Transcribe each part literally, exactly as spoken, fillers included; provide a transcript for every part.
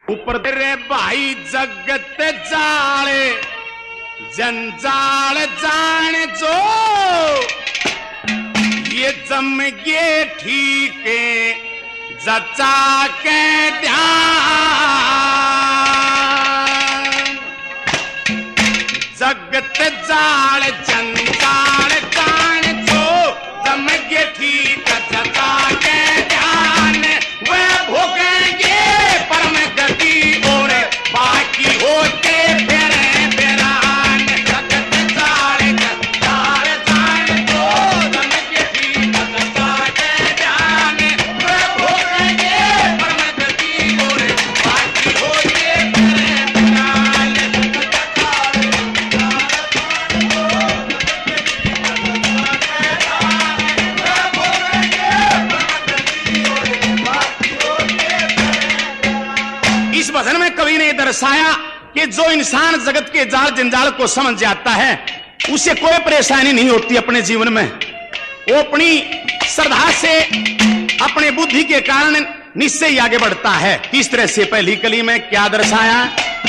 ऊपर तेरे भाई जगत जाले जंजाल जान जो ये जम गे ठीक जचा के ध्यान जगत जाल जंजाल जान जो जम गे ठीक जचा के ध्यान वे भोगेंगे परम गति और बाकी होते फिर बिरान जगत जाल जंजाल जान जो जम गे ठीक जचा के ध्यान वे भोगेंगे परम गति और बाकी होते फिर बिरान इस भजन में कवि ने दर्शाया कि जो इंसान जगत के जाल जंजाल को समझ जाता है उसे कोई परेशानी नहीं होती अपने जीवन में। वो अपनी श्रद्धा से अपने बुद्धि के कारण निश्चय ही आगे बढ़ता है। किस तरह से पहली कली में क्या दर्शाया?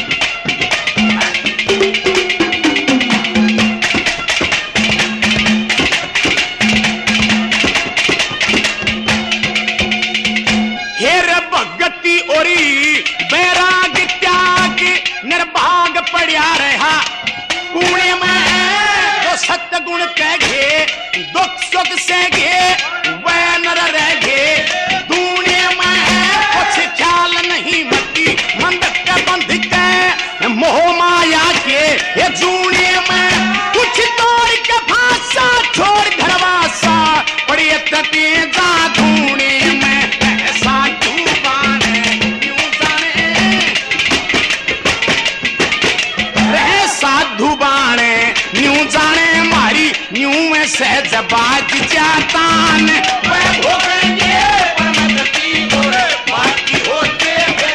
हेर भगति ओरी बैराग त्याग निर्भाग पड़िया रहा पुण्य में जो सत्य गुण कह घे दुख सुख से घे वह नर रह घे दुनिया में कुछ ख्याल नहीं मती मंद के बंध के मोह माया के ये दुनिया में कुछ तोड़ के फांसा छोड़ घरवासा पड़ी तटी जा दुनिया में जाने मारी न्यू में सहज बाज जातान वह भोगेंगे परम गति और बाकी होते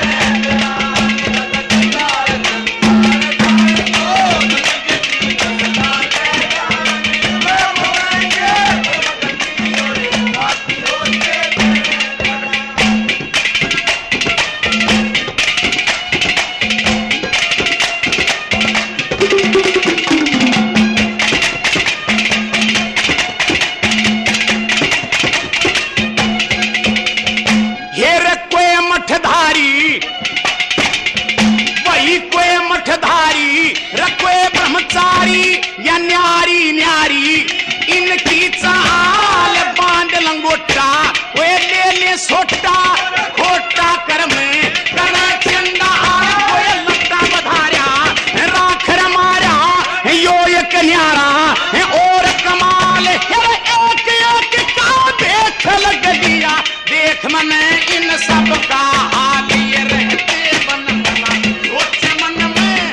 या न्यारी न्यारी इनकी चाल बांध लंगोटा वे ले ले सोटा खोटा कर्म करा चंदा कोई लट्टा बधारा राख रमारा यो एक न्यारा और कमाल एक एक का देख लग दिया देख मने इन सब का हाल ये रहते बन बना सोच मन में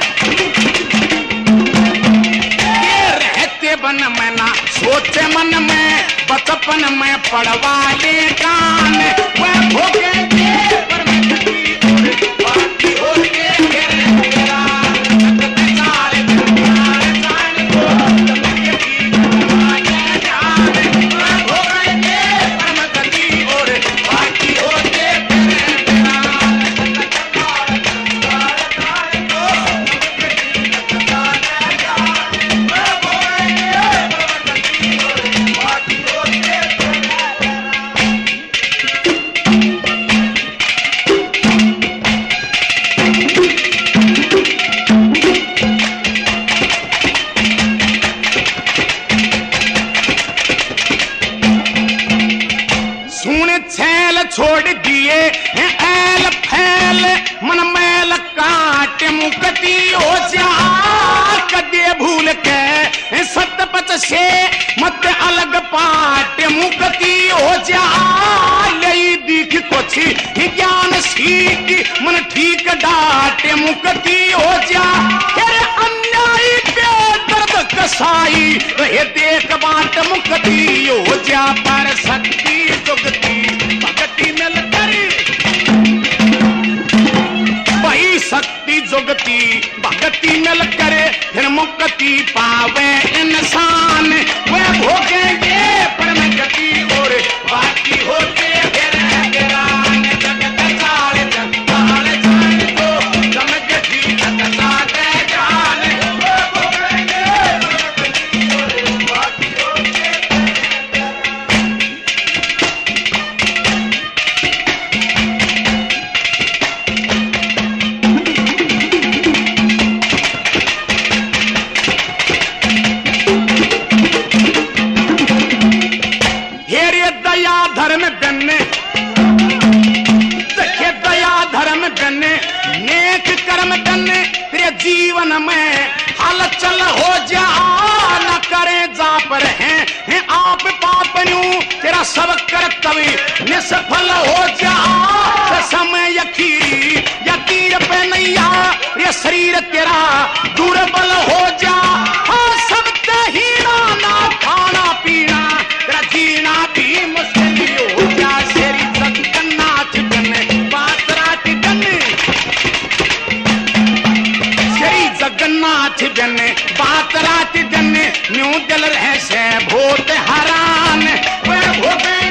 बन में ना सोचे मन में बचपन में पढ़वा ले कान वह भोगेंगे परम गति और बाकी होते फिर बिरान जगत जाल जंजाल जान को जम गे ठीक जचा के ध्यान वह भोगेंगे परम गति और बाकी होते फिर बिरान जगत जाल जंजाल जान को जम गे ठीक जचा के ध्यान वह भोगेंगे छोड़ दिए ऐल फैल मन मैल काट मुकती हो जा कदे भूल के सतपच से मत अलग पाट मुकती हो जा लई दिख कुछ ज्ञान सीख मन ठीक डाट मुकती हो जा तेरे अन्याय पे दर्द कसाई रहे देख बाट मुकती हो जा पर शक्ति जुगती भगति मिल करी वही शक्ति जुगती भगति मिल करे फिर मुक्ति पावे इंसान वह भोगेंगे परम गति और बाकी होते फिर बिरान जगत जाल जंजाल जान को कर्म करने तेरे जीवन में हलचल हो जा न करे जा पर है, है आप पापनू तेरा सब कर्तव्य निष्फल हो जा समय अखीरी या तीर पे नैया ये शरीर तेरा दुर्बल हो जा सब हीरा ना खाना पीना तेरा जीना भी मुश्किल हो जा शेरी जगन्नाथ जने बातरात जने शेरी जगन्नाथ जने बातरात जने न्यू दिल रहे से भूत हरान वे भूत